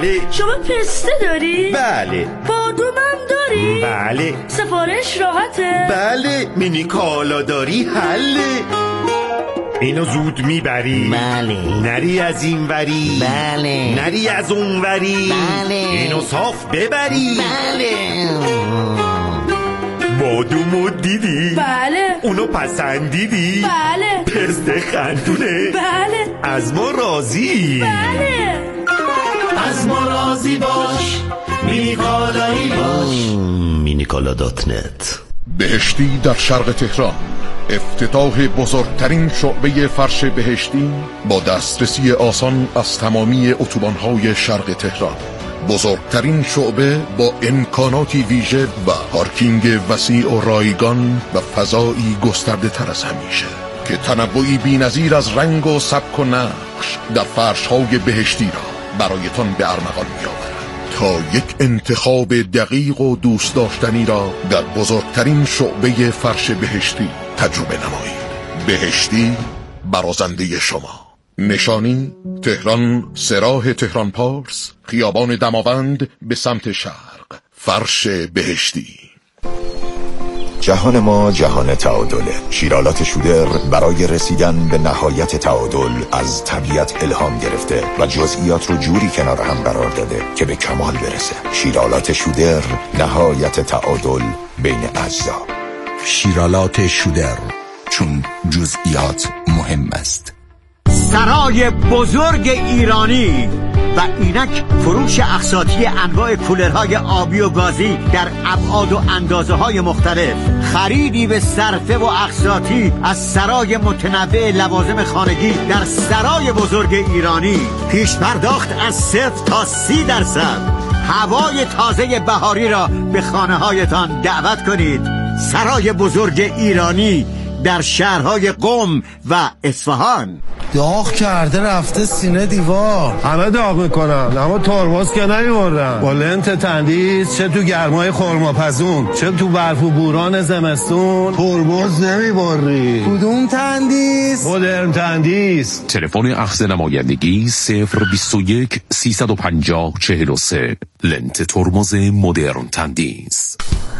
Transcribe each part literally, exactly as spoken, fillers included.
بله. شما پسته داری؟ بله. بادومم داری؟ بله. سفارش راحته؟ بله. مینی کالا داری؟ حله. اینو زود میبری؟ بله. نری از این وری؟ بله. نری از اون وری؟ بله. اینو صاف ببری؟ بله. بادومو دیدی؟ بله. اونو پسندیدی؟ بله. پسته خندونه؟ بله. از ما راضی؟ بله. از ما راضی باش، مینی کالایی باش. مینی کالا دات نت. بهشتی در شرق تهران، افتتاح بزرگترین شعبه فرش بهشتی با دسترسی آسان از تمامی اتوبان‌های شرق تهران. بزرگترین شعبه با امکاناتی ویژه و پارکینگ وسیع و رایگان و فضایی گسترده تر از همیشه که تنوعی بی‌نظیر از رنگ و سبک و نقش در فرش‌های بهشتی را برایتان به ارمغان می‌آورد تا یک انتخاب دقیق و دوست داشتنی را در بزرگترین شعبه فرش بهشتی تجربه نمایید. بهشتی برازنده شما. نشانی تهران، سراح تهران پارس، خیابان دماوند به سمت شرق. فرش بهشتی. جهان ما جهان تعادله. شیرالات شودر برای رسیدن به نهایت تعادل از طبیعت الهام گرفته و جزئیات رو جوری کنار هم قرار داده که به کمال برسه. شیرالات شودر، نهایت تعادل بین اجزا. شیرالات شودر، چون جزئیات مهم است. سرای بزرگ ایرانی و اینک فروش اقساطی انواع کولرهای آبی و گازی در ابعاد و اندازه های مختلف. خریدی به صرفه و اقساطی از سرای متنوع لوازم خانگی در سرای بزرگ ایرانی. پیش پرداخت از صفر تا سی درصد. هوای تازه بهاری را به خانه هایتان دعوت کنید. سرای بزرگ ایرانی در شهرهای قم و اصفهان. داغ کرده رفته سینه دیوار. همه داغ میکنن اما ترمز که نمیبردن. با لنت تندیس چه تو گرمای خرماپزون چه تو برف و بوران زمستون ترمز نمیبری. کدوم تندیس؟ مدرن تندیس. تلفن اخذ نمایندگی صفر بیست و یک سیصد و پنجاه چهل و سه. لنت ترمز مدرن تندیس.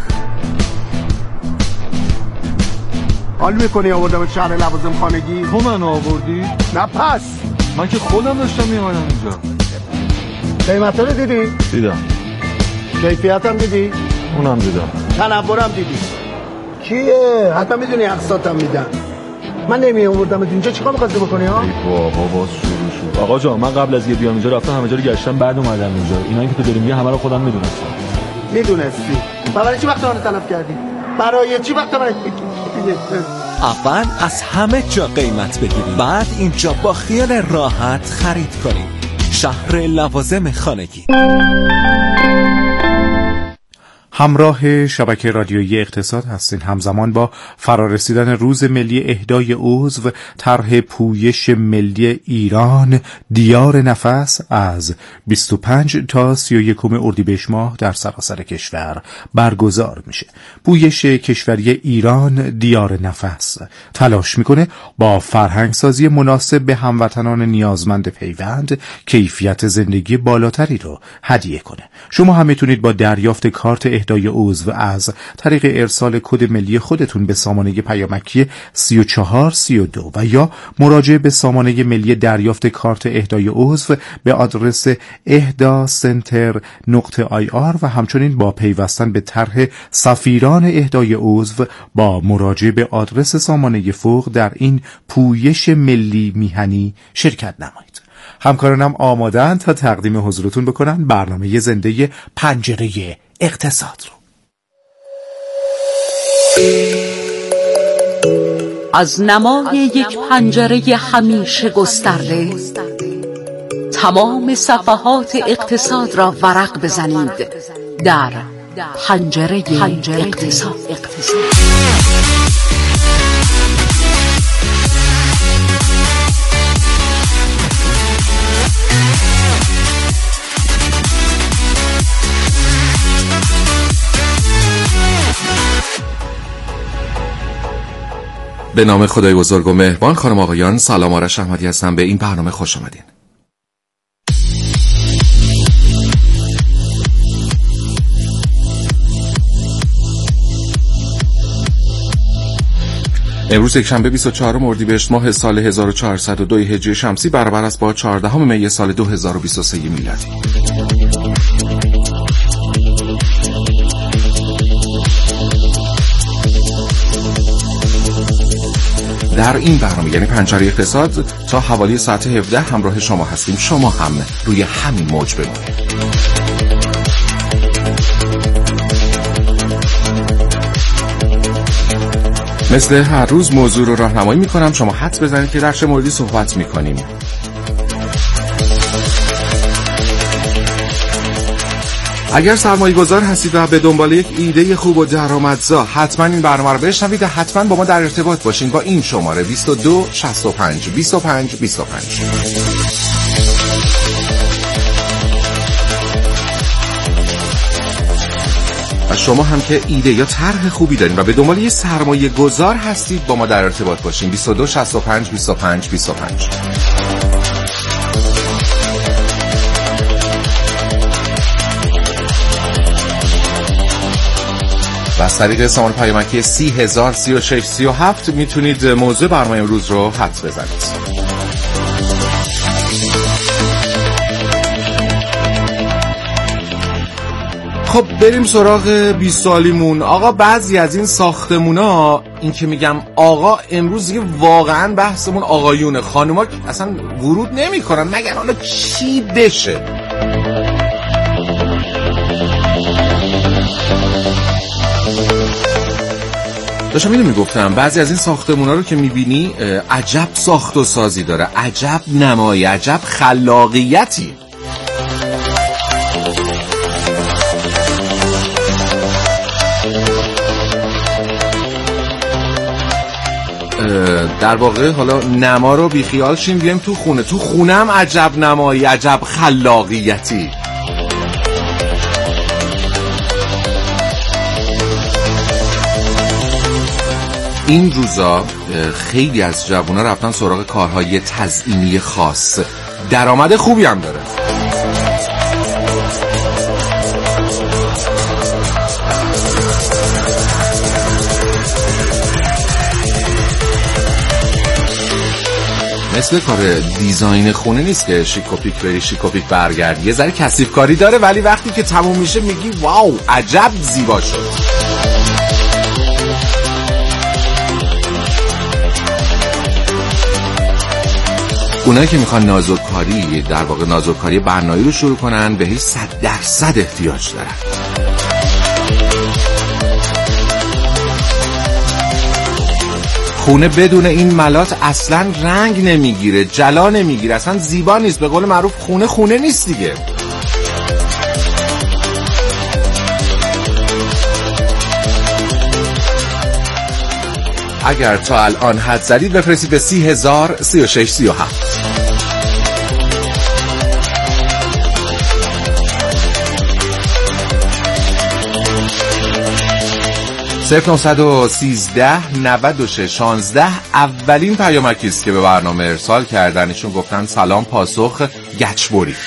حال میکنی آوردم شهر لوازم خانگی؟ تو من آوردی؟ نه پس من که خودم داشتم میامدم اینجا. قیمتا رو دیدی؟ دیدم. کیفیت هم دیدی؟ اونم دیدم. تنورم دیدی؟ کیه؟ حتما میدونی اقساطم میدن. من نمی آوردم اینجا چیکار می‌خواستی بکنی ها؟ ای بابا باز شروع شد. آقا جان من قبل از یه بیام اینجا رفتم همه جا رو گشتم بعد اومدم اینجا. اینایی که تو داری میگی همه رو خودم میدونستم. میدونستی؟ برای چی وقت من تلف کردی؟ برای چی وقت من اول از همه جا قیمت بگیرید، بعد اینجا با خیال راحت خرید کنید. شهر لوازم خانگی. همراه شبکه رادیویی اقتصاد هستین. همزمان با فرارسیدن روز ملی اهدای عضو طرح پویش ملی ایران دیار نفس از بیست و پنج تا سی و یک اردیبهشت ماه در سراسر کشور برگزار میشه. پویش کشوری ایران دیار نفس تلاش میکنه با فرهنگسازی مناسب به هموطنان نیازمند پیوند کیفیت زندگی بالاتری رو هدیه کنه. شما هم میتونید با دریافت کارت اهدای عضو از طریق ارسال کد ملی خودتون به سامانه پیامکی سی و چهار سی و دو و یا مراجعه به سامانه ملی دریافت کارت اهدای عضو به آدرس اهدا سنتر نقطه آی آر و همچنین با پیوستن به طرح سفیران اهدای عضو با مراجعه به آدرس سامانه فوق در این پویش ملی میهنی شرکت نمایید. همکارانم آمادن تا تقدیم حضورتون بکنن برنامه زنده پنجره اقتصاد رو. از نمای یک پنجره همیشه گسترده تمام صفحات اقتصاد را ورق بزنید در پنجره اقتصاد. به نام خدای بزرگ و مهربان. خانم آقایان سلام، آرش احمدی هستم. به این برنامه خوش آمدین. امروز یک شنبه بیست و چهارم اردیبهشت ماه سال هزار و چهارصد و دو هجری شمسی برابر است با چهاردهم می سال دو هزار و بیست و سه میلادی. در این برنامه یعنی پنجره اقتصاد تا حوالی ساعت هفده همراه شما هستیم. شما هم روی همین موج بمونید. مثل هر روز موضوع رو راهنمایی میکنم، شما حدس بزنید که در چه موردی صحبت میکنیم. اگر سرمایه گذار هستید و به دنبال یک ایده خوب و درآمدزا، حتما این برنامه رو بشنوید و حتما با ما در ارتباط باشین با این شماره بیست و دو شصت و پنج بیست و پنج بیست و پنج. و شما هم که ایده یا طرح خوبی دارین و به دنبال یه سرمایه گذار هستید با ما در ارتباط باشین. بیست و دو شصت و پنج بیست و پنج بیست و پنج. و از طریق سامان پیامکی سی هزار سی و شش سی و هفت میتونید موضوع برنامه امروز رو حدس بزنید. خب بریم سراغ بیست سالیمون. آقا بعضی از این ساختمونا، این که میگم آقا امروز دیگه واقعا بحثمون آقایونه، خانوما اصلا ورود نمی کنن مگر حالا چی بشه. داشتم اینو میگفتم بعضی از این ساختمونا رو که میبینی عجب ساخت و سازی داره، عجب نمایی، عجب خلاقیتی. در واقع حالا نما رو بیخیال شیم بیایم تو خونه. تو خونه هم عجب نمایی، عجب خلاقیتی. این روزا خیلی از جوونا رفتن سراغ کارهای تزئینی خاص، درآمد خوبی هم داره. مثل کار دیزاین خونه نیست که شیکوپیک بری شیکوپیک برگردی، یه ذره کثیف کاری داره ولی وقتی که تموم میشه میگی واو عجب زیبا شد. اونایی که میخوان نازک‌کاری، در واقع نازک‌کاری بنایی رو شروع کنن، بهش صد درصد احتیاج دارن. خونه بدون این ملات اصلا رنگ نمیگیره، جلا نمیگیره، اصلا زیبا نیست. به قول معروف خونه خونه نیست دیگه. اگر تا الان حد زدید بفرستید به سی هزار سی و شش سی و هفت. صفر نهصد و سیزده نود و شش شانزده اولین پیامکی است که به برنامه ارسال کردن. ایشون گفتن سلام، پاسخ گچبری.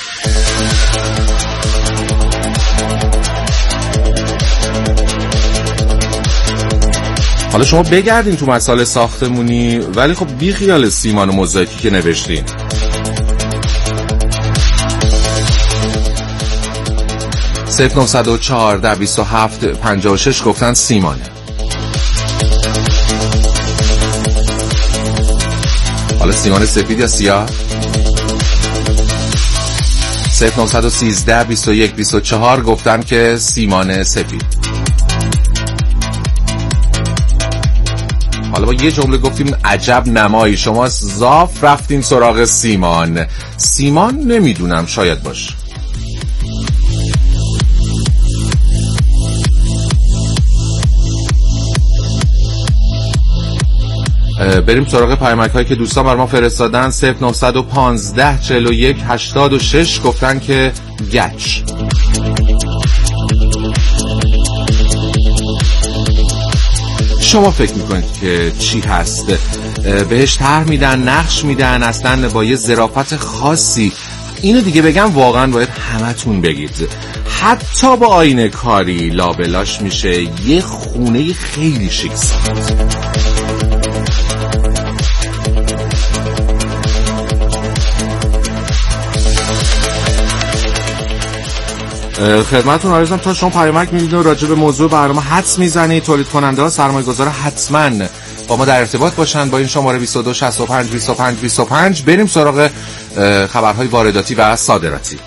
حالا شما بگردین تو مسائل ساختمونی ولی خب بی خیال سیمان و موزاییکی که نوشتین. صفر نهصد و چهارده بیست و هفت پنجاه و شش گفتن سیمانه. حالا سیمان سفید یا سیاه؟ صفر نهصد و سیزده بیست و یک بیست و چهار گفتن که سیمان سفید. حالا با یه جمله گفتیم عجب نمایی، شما زاف رفتین سراغ سیمان. سیمان نمیدونم، شاید باشه. بریم سراغ پیامک هایی که دوستان بر ما فرستادن. صفر نهصد و پانزده چهل و یک هشتاد و شش گفتن که گچ. شما فکر میکنید که چی هست؟ بهش طرح میدن، نقش میدن، اصلا با یه ظرافت خاصی. اینو دیگه بگم واقعا باید همتون بگید. حتی با آینه کاری لابلاش میشه یه خونه خیلی شیک ساخت. خدمتتون عرضم تا شما پیامک میدید و راجع به موضوع برنامه حدس میزنید. تولید کننده ها سرمایه‌گذار حتما با ما در ارتباط باشن با این شماره بیست و دو شصت و پنج بیست و پنج بیست و پنج. بریم سراغ خبرهای وارداتی و صادراتی.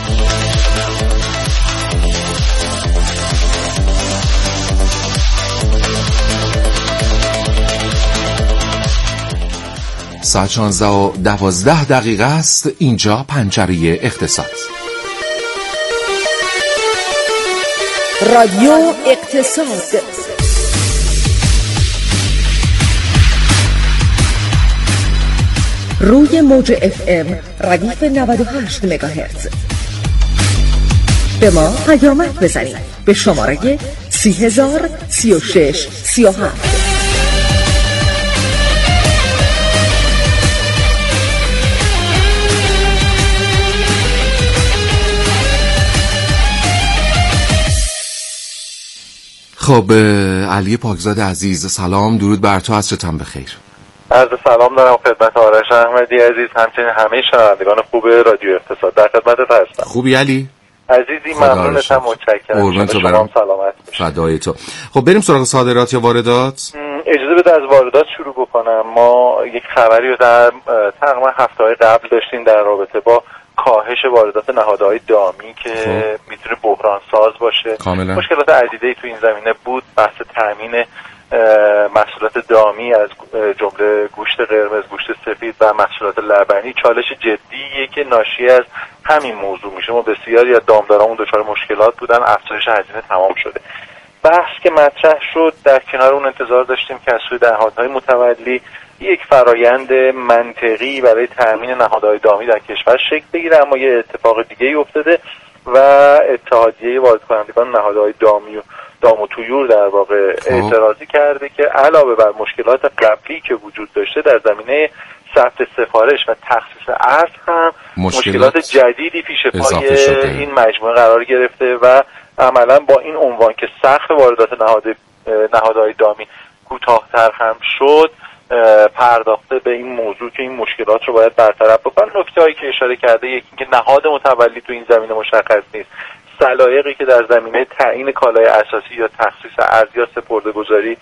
ساعت شانزده و دوازده دقیقه است. اینجا پنجره اقتصاد. رادیو اقتصاد. روی موج اف ام ردیف نود و هشت مگاهرتز. به ما پیامک بزنید به شماره سی هزار سی و شش سی و هفت. خب علی پاکزاد عزیز، سلام، درود بر تو، عصرتان بخیر. عرض سلام دارم خدمت آرش احمدی عزیز، همچنین همه شنوندگان خوب رادیو اقتصاد. در خدمتت هستم. خوبی علی؟ عزیزی ممنونتم، متشکرم. قربون تو برم. سلامت باشی. فدای تو. خب بریم سراغ صادرات یا واردات. اجازه بده از واردات شروع بکنم. ما یک خبری رو در تقریبا هفته‌های قبل داشتیم در رابطه با کاهش واردات نهادهای دامی که خب. میتونه بحران ساز باشه. کاملا. مشکلات عدیده‌ای تو این زمینه بود. بحث تامین محصولات دامی از جمله گوشت قرمز، گوشت سفید و محصولات لبنی چالش جدیه که ناشی از همین موضوع میشه. ما بسیاری از دامدارامون دچار مشکلات بودن، افزایش هزینه تمام شده. بحث که مطرح شد، در کنار اون انتظار داشتیم که از سوی نهادهای متولی یک فرایند منطقی برای تأمین نهادهای دامی در کشور شکل بگیره، اما یه اتفاق دیگه ای افتاده و اتحادیه وارد کنندگان نهادهای دامی و دام و طیور در واقع اعتراضی کرده که علاوه بر مشکلات قبلی که وجود داشته در زمینه ثبت سفارش و تخصیص ارز هم مشکلات, مشکلات جدیدی پیش پای این مجموعه قرار گرفته و عملا با این عنوان که سقف واردات نهاد نهادهای دامی کوتاه‌تر هم شد، پرداخته به این موضوع که این مشکلات رو باید برطرف بکنن. نکته‌ای که اشاره کرده یکی اینکه نهاد متولی تو این زمینه مشخص نیست، سلایقی که در زمینه تعیین کالای اساسی یا تخصیص ارز یا سپرده‌گذاری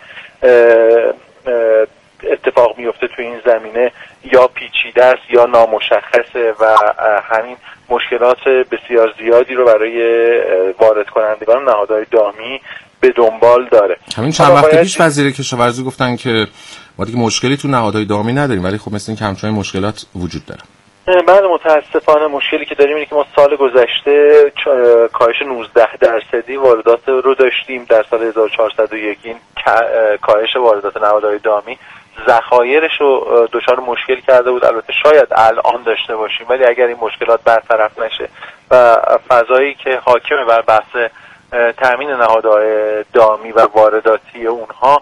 اتفاق میفته تو این زمینه یا پیچیده است یا نامشخصه و همین مشکلات بسیار زیادی رو برای وارد کنندگان نهادهای دامی به دنبال داره. همین چند وقت پیش وزیر کشاورزی گفتن که ما دیگه مشکلی تو نهادهای دامی نداریم، ولی خب مثل این که همچنان مشکلات وجود داره. بله متاسفانه مشکلی که داریم اینه که ما سال گذشته کاهش نوزده درصدی واردات رو داشتیم در سال هزار و چهارصد و یک. این کاهش واردات نهادهای دامی ذخایرش رو دچار مشکل کرده بود. البته شاید الان داشته باشیم، ولی اگر این مشکلات برطرف نشه و فضایی که حاکم بر بحث تامین نهادهای دامی و وارداتی اونها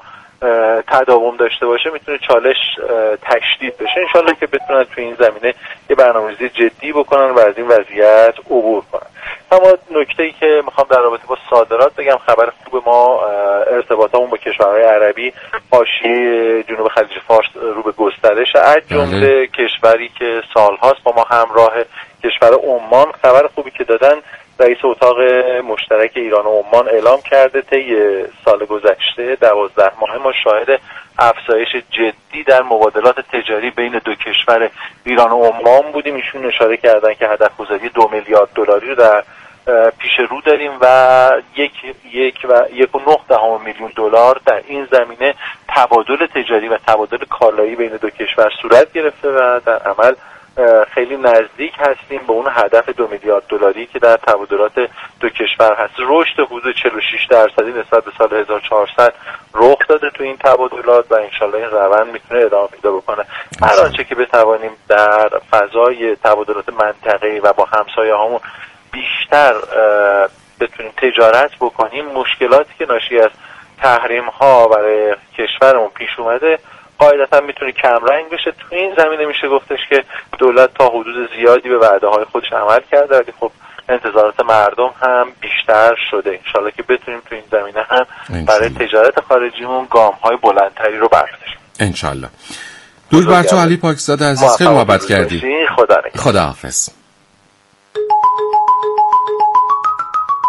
تداوم داشته باشه، میتونه چالش تشدید بشه. انشالله که بتونن تو این زمینه یه برنامه‌ریزی جدی بکنن و از این وضعیت عبور کنن. اما نکته‌ای که میخوام در رابطه با صادرات بگم، خبر خوب ما ارتباطمون با کشورهای عربی حاشیه جنوب خلیج فارس رو به گسترش، از جمله کشوری که سالهاست با ما همراه، کشور عمان. خبر خوبی که دادن رئیس اتاق مشترک ایران و عمان اعلام کرده طی سال گذشته دوازده ماه ما شاهد افزایش جدی در مبادلات تجاری بین دو کشور ایران و عمان بودیم. ایشون اشاره کردن که هدف گذاری دو میلیارد دلاری رو در پیش رو داریم و یک یک و یک و نه دهم میلیون دلار در این زمینه تبادل تجاری و تبادل کالایی بین دو کشور صورت گرفته و در عمل خیلی نزدیک هستیم به اون هدف دو میلیارد دلاری که در تبادلات دو کشور هست. رشد حدود چهل و شش درصدی نسبت به سال هزار و چهارصد رخ داده تو این تبادلات و انشالله این روند میتونه ادامه پیدا بکنه. هر آنچه که بتوانیم در فضای تبادلات منطقه‌ای و با همسایه‌هامون بیشتر بتونیم تجارت بکنیم، مشکلاتی که ناشی از تحریم ها برای کشورمون پیش اومده قاعدتا میتونه کم رنگ بشه. تو این زمینه میشه گفتش که دولت تا حدود زیادی به وعده های خودش عمل کرده، ولی خب انتظارات مردم هم بیشتر شده. انشالله که بتونیم تو این زمینه هم برای تجارت خارجیمون گام های بلندتری رو برداریم. انشالله. دور بر تو علی پاکزاد عزیز، خیلی محبت کردی. خدا نگهدار. خداحافظ.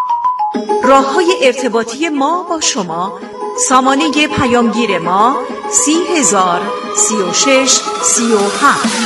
راه‌های ارتباطی ما با شما: سامانه پیامگیر ما سی هزار سی و شش سی و هفت.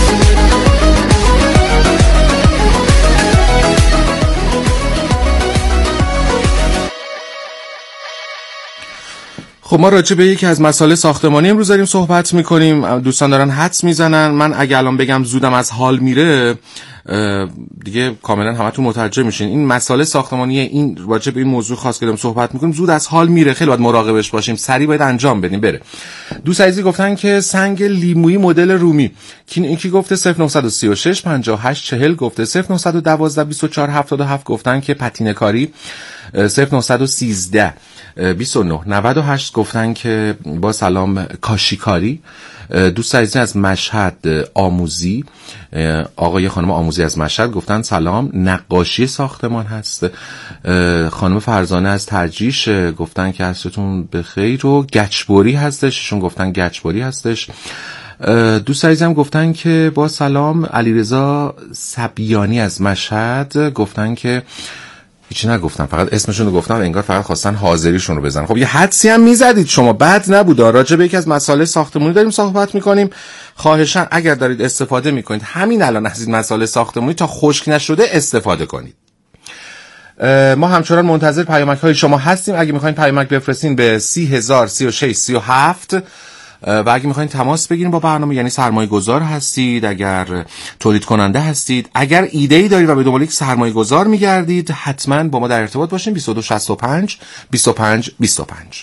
خب ما راجع به یکی از مسائل ساختمانی امروز داریم صحبت میکنیم. دوستان دارن حدس میزنن. من اگه الان بگم زودم از حال میره دیگه کاملا همتون متوجه میشین. این مسائل ساختمانی، این راجع به این موضوع خاص که داریم صحبت میکنیم، زود از حال میره. خیلی باید مراقبش باشیم، سریع باید انجام بدیم بره. دوست عزیزی گفتن که سنگ لیمویی مدل رومی. کی کی گفته صفر نه سه شش پنجاه و هشت چهل، گفته صفر نه یک دو بیست و چهار هفتاد و هفت، گفتن که پتینه کاری. صفر نه یک سه بیست و نه نود و هشت گفتن که با سلام کاشیکاری. دوست عزیزی از مشهد آموزی، آقای خانم آموزی از مشهد گفتن سلام نقاشی ساختمان هست. خانم فرزانه از ترجیش گفتن که عصرتون بخیر و گچبری هستش، شون گفتن گچبری هستش. دوست عزیزم گفتن که با سلام علیرضا سبیانی از مشهد گفتن که هیچی نگفتن، فقط اسمشون رو گفتن، انگار فقط خواستن حاضریشون رو بزنن. خب یه حدسی هم میزدید شما، بد نبود. راجع به یکی از مسائل ساختمانی داریم صحبت میکنیم. خواهشاً اگر دارید استفاده میکنید همین الان از این مسائل ساختمانی تا خشک نشده استفاده کنید. ما همچنان منتظر پیامک های شما هستیم. اگه میخواین پیامک بفرستین به سی هزار سی و شش سی و هفت و اگه میخواین تماس بگیرین با برنامه، یعنی سرمایه گذار هستید، اگر تولید کننده هستید، اگر ایده‌ای دارید و به دنبال یک سرمایه گذار میگردید، حتما با ما در ارتباط باشین. بیست و دو شصت و پنج بیست و پنج بیست و پنج.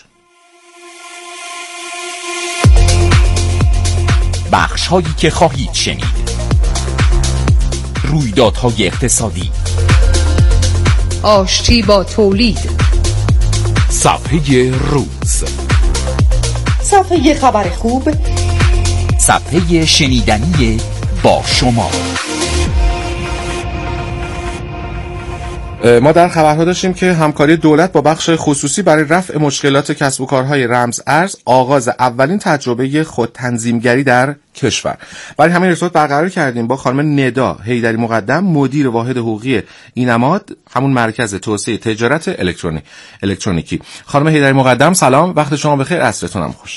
بخش هایی که خواهید شنید: رویدادهای اقتصادی، آشتی با تولید، صفحه روز، صفحه خبر خوب، صفحه شنیدنی با شما. ما در خبرها داشتیم که همکاری دولت با بخش خصوصی برای رفع مشکلات کسب و کارهای رمز ارز، آغاز اولین تجربه خودتنظیمگری در کشور. برای همین ارتباط برقرار کردیم با خانم ندا حیدری مقدم، مدیر واحد حقوقی اینماد، همون مرکز توسعه تجارت الکترونی الکترونیکی. خانم حیدری مقدم سلام، وقت شما بخیر، عصرتون هم خوش.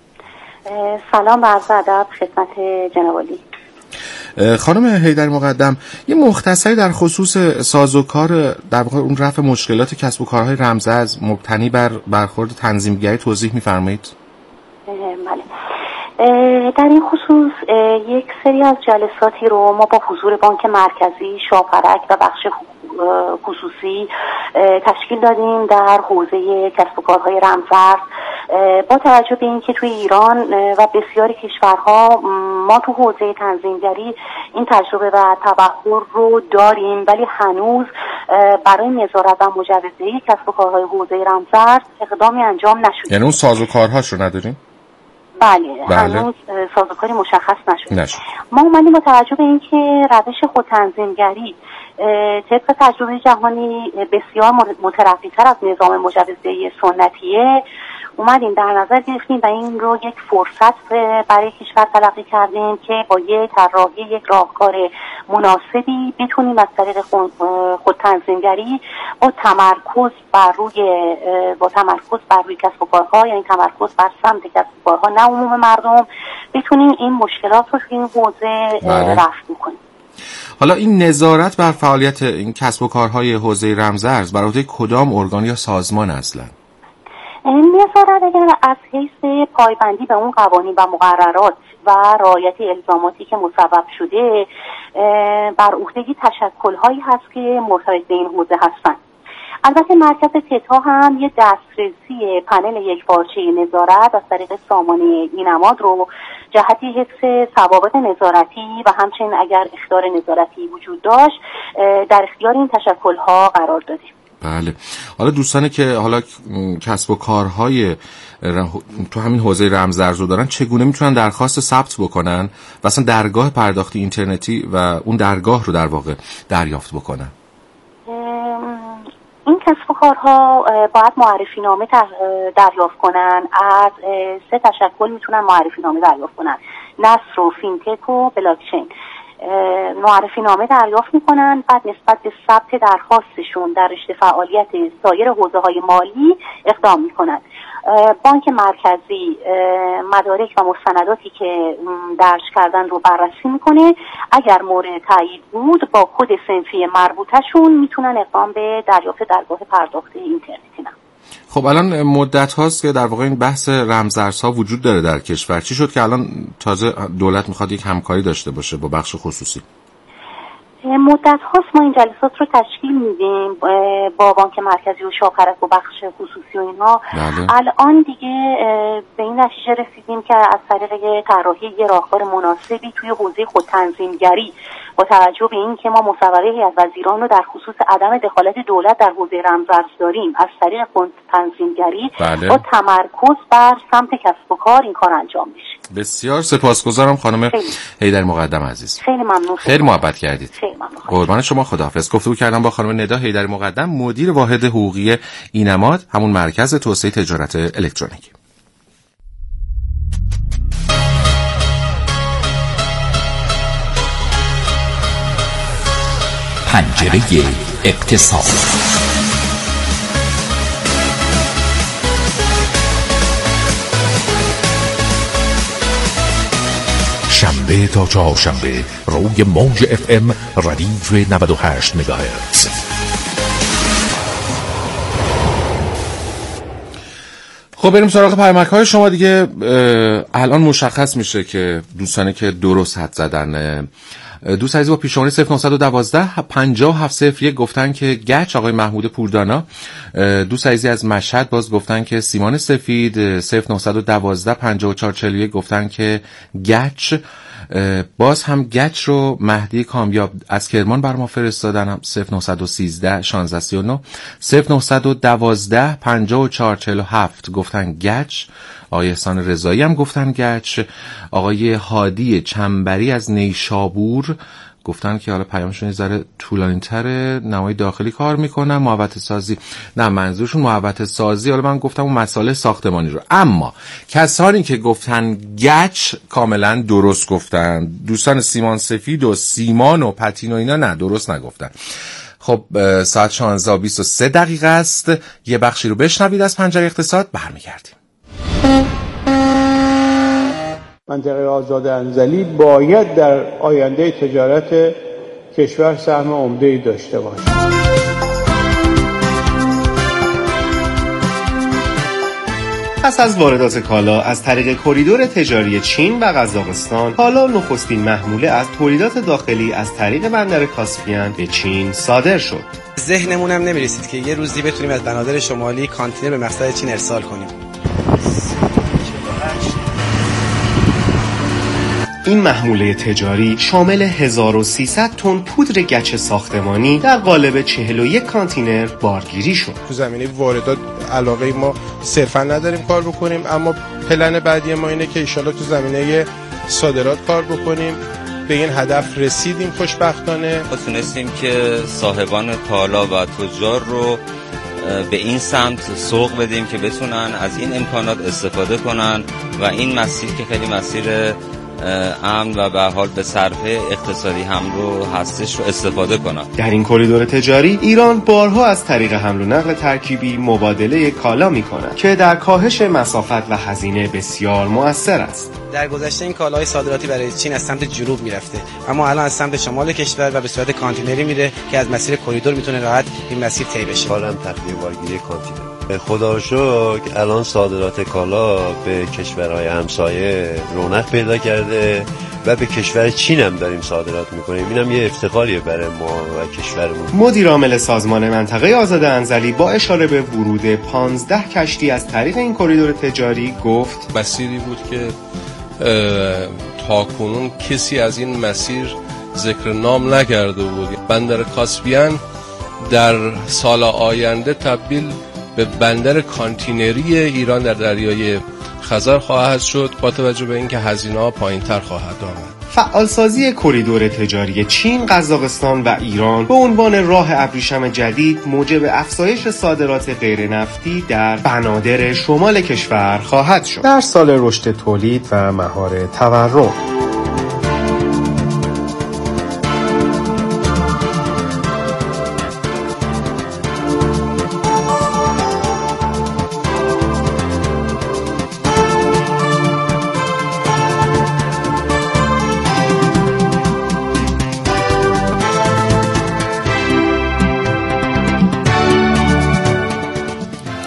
سلام و عرض ادب خدمت جناب عالی. خانم حیدری مقدم، یه مختصری در خصوص سازوکار در واقع اون رفع مشکلات کسب و کارهای رمزارز مبتنی بر برخورد تنظیمگری توضیح می‌فرمایید؟ بله. در این خصوص یک سری از جلساتی رو ما با حضور بانک مرکزی، شاپرک و بخش خصوصی تشکیل دادیم در حوزه کسب و کارهای رمزارز. با توجه به اینکه توی ایران و بسیاری کشورها ما تو حوزه تنظیمگری این تجربه و تبحر رو داریم، ولی هنوز برای نظارت و مجوزدهی کسب و کارهای حوزه رمزارز اقدامی انجام نشده. یعنی اون سازوکارهاش رو نداریم؟ بله, بله. هنوز سازوکاری مشخص نشده. نشد. ما اومدیم با توجه به اینکه روش خودتنظیمگری طبق تجربه جهانی بسیار مترقی‌تر از نظام مجوزدهی سنتیه، اومدیم در نظر گرفتیم و این رو یک فرصت برای کشور تلقی کردیم که با یک طراحی یک راهکار مناسبی بتونیم از طریق خودتنظیمگری با تمرکز بر روی با تمرکز بر روی کسب و کارها، یعنی تمرکز بر سمت کسب و کارها نه عموم مردم، بتونیم این مشکلات رو توی این حوزه رفع بکنیم. حالا این نظارت بر فعالیت این کسب و کارهای حوزه رمزارز بر عهده کدام ارگان یا سازمان اصلا؟ نظارت اگر از حیث پایبندی به اون قوانین و مقررات و رعایت الزاماتی که مصوب شده بر عهده تشکل‌هایی هست که مرتبط به این حوزه هستند. البته مرکز تتا هم یه دسترسی پنل یک پارچه نظارت از طریق سامانه اینماد رو جهتی حفظ ضوابط نظارتی و همچنین اگر اخطار نظارتی وجود داشت در اختیار این تشکل‌ها قرار دادیم. بله. حالا دوستانی که حالا کسب و کارهای تو همین حوزه رمزارز رو دارن چگونه میتونن درخواست ثبت بکنن و اصلا درگاه پرداختی اینترنتی و اون درگاه رو در واقع دریافت بکنن؟ این کسب و کارها باید معرفی نامه دریافت کنن. از سه تشکل میتونن معرفی نامه دریافت کنن: نصر و فینتک و بلاکچین. معرفی نامه دریافت میکنن. بعد نسبت به ثبت درخواستشون در رشته فعالیت سایر حوزه‌های مالی اقدام میکنن. بانک مرکزی مدارک و مستنداتی که درج کردن رو بررسی میکنه. اگر مورد تایید بود با کد صنفی مربوطهشون میتونن اقدام به دریافت درگاه پرداخت اینترنتی نمایند. خب الان مدت هاست که در واقع این بحث رمزارزها وجود داره در کشور. چی شد که الان تازه دولت میخواد یک همکاری داشته باشه با بخش خصوصی؟ مدت هاست ما این جلسات رو تشکیل میدیم با بانک مرکزی و شاپرک و بخش خصوصی و اینها. بله. الان دیگه به این نتیجه رسیدیم که از طریق طراحی یه راهکار مناسبی توی حوزه خودتنظیمگری با توجه به این که ما مصوبه هیئت وزیران رو در خصوص عدم دخالت دولت در حوزه رمزارز داریم، از طریق خودتنظیمگری بله. با تمرکز بر سمت کسب و کار این کار انجام میشه. بسیار سپاسگزارم خانم حیدری مقدم عزیز. خیلی ممنون. خیلی محبت کردید. خیلی ممنون. قربان شما، خداحافظ. گفتگو کردم با خانم ندا حیدری مقدم، مدیر واحد حقوقی اینماد، همون مرکز توسعه تجارت الکترونیکی. پنجره اقتصاد. شنبه تا چهارشنبه روی موج اف ام ردیف نود و هشت مگاهرتز. خب بریم سراغ پیامک‌های شما دیگه. الان مشخص میشه که دوستانی که درست حد زدن، دوست عزیز با پیش‌شماره صفر نه یک دو پنجاه هفت صفر یک گفتن که گچ، آقای محمود پوردانا. دوست عزیزی از مشهد باز گفتن که سیمان سفید. صفر نه یک دو پنجاه و چهار چهل و یک گفتن که گچ. باز هم گچ رو مهدی کامیاب از کرمان بر ما فرستادن، هم صفر نه یک سه شانزده سی و نه. صفر نه یک دو پنجاه و چهار چهل و هفت گفتن گچ. آقای احسان رضایی هم گفتن گچ. آقای هادی چنبری از نیشابور گفتن که حالا پیامشون یه ذره طولانی‌تره، نمای داخلی کار میکنن، محوطه سازی. نه، منظورشون محوطه سازی. حالا من گفتم اون مسئله ساختمانی رو. اما کسانی که گفتن گچ کاملا درست گفتن. دوستان سیمان سفید و سیمان و پتین و اینا نه، درست نگفتن. خب ساعت شانزده و بیست و سه دقیقه است. یه بخشی رو بشنوید از پنجره اقتصاد، برمیگردیم. منطقه آزاد انزلی باید در آینده تجارت کشور سهم عمده‌ای داشته باشد. پس از واردات کالا از طریق کریدور تجاری چین و قزاقستان، حالا نخستین محموله از تولیدات داخلی از طریق بندر کاسپیان به چین صادر شد. ذهنمون هم نمی‌رسید که یه روزی بتونیم از بنادر شمالی کانتینر به مقصد چین ارسال کنیم. این محموله تجاری شامل هزار و سیصد تن پودر گچ ساختمانی در قالب چهل و یک کانتینر بارگیری شد. تو زمینه واردات علاقه ما صرفا نداریم کار بکنیم، اما پلن بعدی ما اینه که انشالله تو زمینه صادرات کار بکنیم. به این هدف رسیدیم خوشبختانه. تونستیم که صاحبان کالا و تجار رو به این سمت سوق بدیم که بتونن از این امکانات استفاده کنن و این مسیر که خیلی مسیر امن و به حال به صرفه اقتصادی هم رو هستش رو استفاده کنن. در این کریدور تجاری ایران بارها از طریق حمل و نقل ترکیبی مبادله کالا می‌کند که در کاهش مسافت و هزینه بسیار مؤثر است. در گذشته این کالاهای صادراتی برای چین از سمت جنوب میرفته، اما الان از سمت شمال کشور و به صورت کانتینری میره که از مسیر کریدور میتونه راحت این مسیر طی بشه. حالا هم تخلیه بارگیری کانتینر. خدا رو شکر الان صادرات کالا به کشورهای همسایه رونق پیدا کرده و به کشور چین هم داریم صادرات میکنیم. اینم یه افتخاریه برای ما و کشورمون. مدیر عامل سازمان منطقه آزاد انزلی با اشاره به ورود پانزده کشتی از طریق این کریدور تجاری گفت مسیری بود که تاکنون کسی از این مسیر ذکر نام نکرده بود. بندر کاسپیان در سال آینده تبدیل به بندر کانتینری ایران در دریای خزر خواهد شد با توجه به اینکه هزینه‌ها پایین‌تر خواهد آمد. فعالسازی کریدور تجاری چین، قزاقستان و ایران به عنوان راه ابریشم جدید موجب افزایش صادرات غیر نفتی در بنادر شمال کشور خواهد شد. در سال رشد تولید و مهار تورم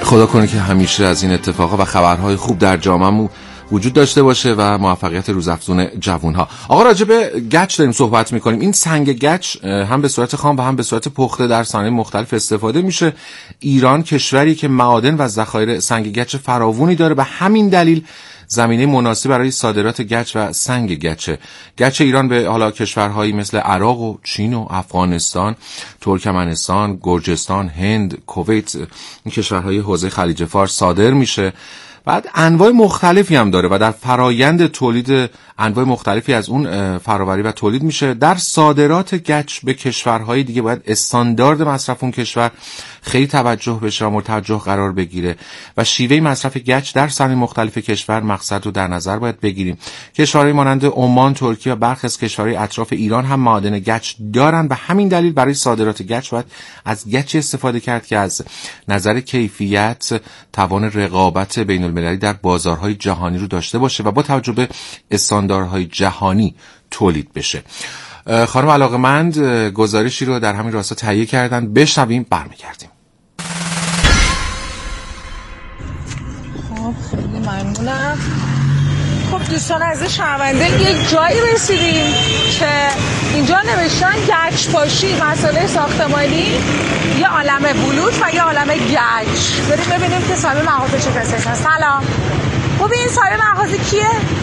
خدا کنه که همیشه از این اتفاقا و خبرهای خوب در جامعه‌مون وجود داشته باشه و موفقیت روزافزون جوانها. آقا راجع به گچ داریم صحبت میکنیم. این سنگ گچ هم به صورت خام و هم به صورت پخته در صنایع مختلف استفاده میشه. ایران کشوری که معادن و ذخایر سنگ گچ فراوانی داره و همین دلیل زمینه مناسب برای صادرات گچ و سنگ گچه. گچ ایران به حالا کشورهایی مثل عراق و چین و افغانستان، ترکمنستان، گرجستان، هند، کویت، این کشورهای حوزه خلیج فارس صادر میشه. بعد انواع مختلفی هم داره و در فرایند تولید انواع مختلفی از اون فراوری و تولید میشه. در صادرات گچ به کشورهای دیگه باید استاندارد مصرف اون کشور خیلی توجه بشه و مورد توجه قرار بگیره و شیوه مصرف گچ در صنایع مختلف کشور مقصد رو در نظر باید بگیریم. کشورهای مانند عمان، ترکیه و برخی از کشورهای اطراف ایران هم معادن گچ دارن و همین دلیل برای صادرات گچ باید از گچ استفاده کرد که از نظر کیفیت توان رقابت بین المللی در بازارهای جهانی رو داشته باشه و با توجه به استانداردهای جهانی تولید بشه. خانم علاقه‌مند گزارشی رو در همین راستا تهیه کردن، بشنویم برمیگردیم. خب خیلی ممنونم. خب دوستان عزیز شنونده، یک جایی رسیدیم که اینجا نوشتن گچ پاشی مسئله ساختمانی، یه عالم بلوط و یه عالم گچ. بریم ببینیم که صاحب مغازه چه کسی هست. سلام. خب این صاحب مغازه کیه؟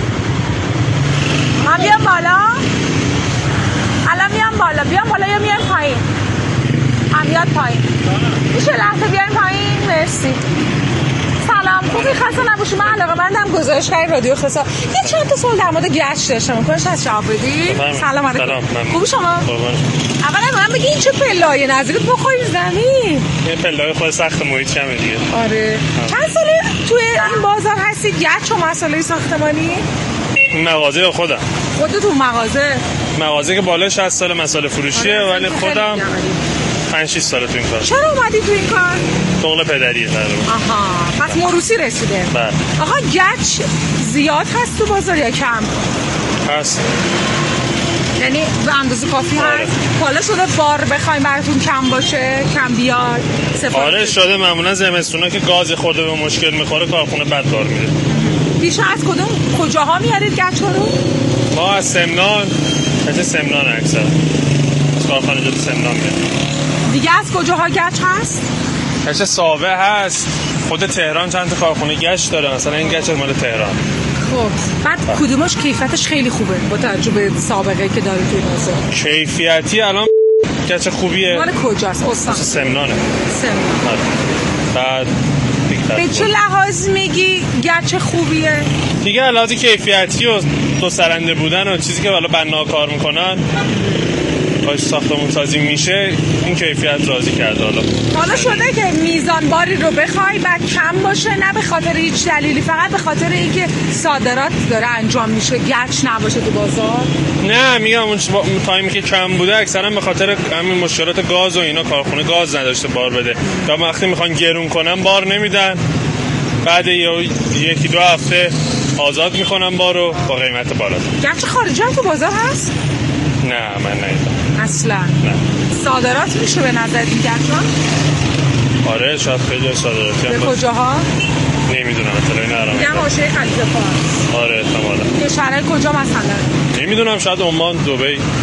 من بیام بالا؟ الان میام بالا. بیام بالا یا میام پایین؟ هم بیاد پایین. میشه لحظه بیایم پایین؟ مرسی. سلام، خوبی؟ خسته نباشی. من علاقه‌مندم گزارشگر رادیو اختصاص. یه چند تا سوال در مورد گچ داشتم. کنش از جواب بدی؟ سلام علیکم. سلام. خوبی شما؟ اولا من بگی این چه پله‌ای نزدیک بخوری زمین؟ این پله‌های خود سخت محیط کمه دیگه. آره. چند ساله توی این بازار هستی گچ و مسئله ساختمانی؟ مغازه خودم. خودتون مغازه؟ مغازه که بالای شصت سال مسائل فروشیه ولی خودم پنج شش سال تو این کار. چرا اومدی تو این کار؟ شغل پدریه تقریبا. آها، پس موروثی رسیده. بله. آقا گچ زیاد هست تو بازار یا کم؟ هست. یعنی به اندازه کافی هست؟ حالا شده بار بخوایم براتون کم باشه، کم بیاد؟ آره شده. معمولا زمستونا که گاز خورده به مشکل میخوره کارخونه بد کار میده. پیش از کدوم کجاها میارید گچ رو؟ ما از سمنان، از سمنان اکثر. از کارخانه جات سمنان میاد. دیگه از کجاها گچ هست؟ گچ ساوه هست. خود تهران چند تا کارخونه گچ داره. مثلا این گچ مال تهران. خب بعد کدومش کیفیتش خیلی خوبه با توجه به سابقه که داره توی بازار؟ کیفیتی الان گچ خوبیه. مال کجاست استاد؟ سمنانه. سمنان. بعد به چه لحاظ میگی گچ خوبیه؟ دیگه لحاظ کیفیتی و دو سرنده بودن و چیزی که والا بنا کار میکنن باش ساختمون سازی میشه این کیفیت راضی کرده. حالا حالا شده که میزان باری رو بخوای بعد کم باشه، نه به خاطر هیچ دلیلی، فقط به خاطر اینکه صادرات داره انجام میشه گچ نباشه تو بازار؟ نه میگم اون تایمی که کم بوده اکثرا به خاطر همین مشکلات گاز و اینا کارخونه گاز نداشته بار بده یا وقتی میخوان گرون کنن بار نمیدن، بعد یکی دو هفته آزاد میکنن بارو با قیمت بالا. گچ خارجی هم تو بازار هست؟ نه من ندیدم اصلا. نه. صادرات میشه به نظر این گچ؟ آره شاید خیلی صادراتی هم. به کجاها؟ نمیدونم اطلاعی ندارم. میگم حاشیه خلیج فارس. آره احتمالاً. کشورهای کجا مثلا؟ نمیدونم، شاید عمان، دبی.